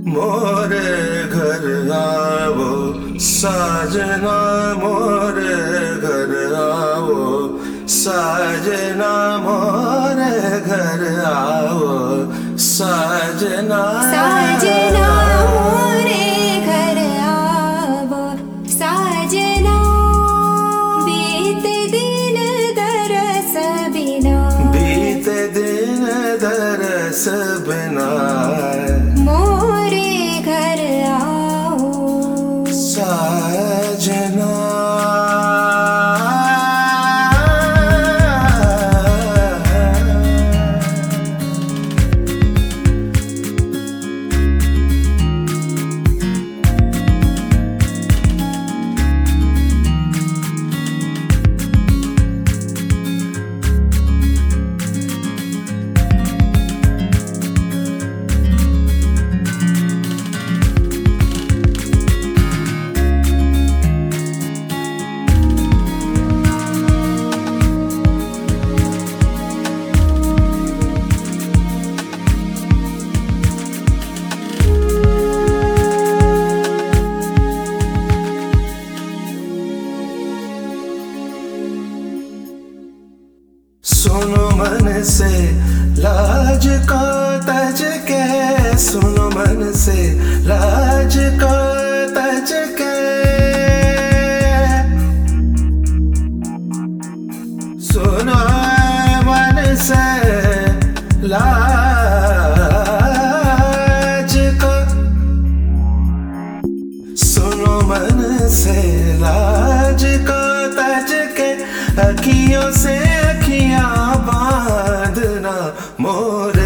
मोरे घर आओ साजना, मोरे घर आओ साजना, मोरे घर आओ साजना। साजना मोरे घर आओ साजना, बीते दिन दरस बिना, बीते दिन दरस बिना, मोरे घर आओ साजना। सुनो मन से लाज को तज के, सुनो मन से लाज को तज के, सुनो मन से लाज को, सुनो मन से लाज को तज के, अखियों से अखियां बांधना मोर